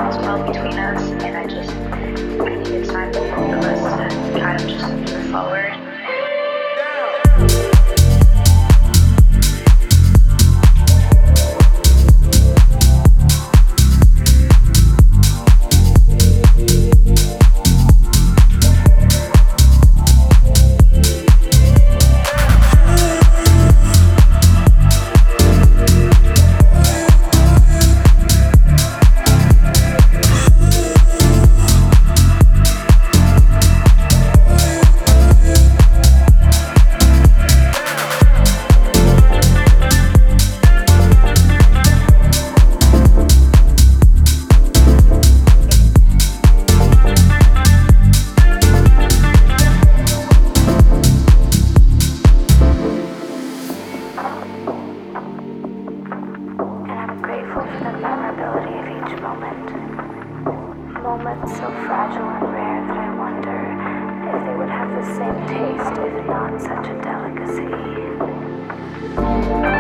bonds well between us, and I think it's time for both of us to kind of just move forward. Moments so fragile and rare that I wonder if they would have the same taste, if not such a delicacy.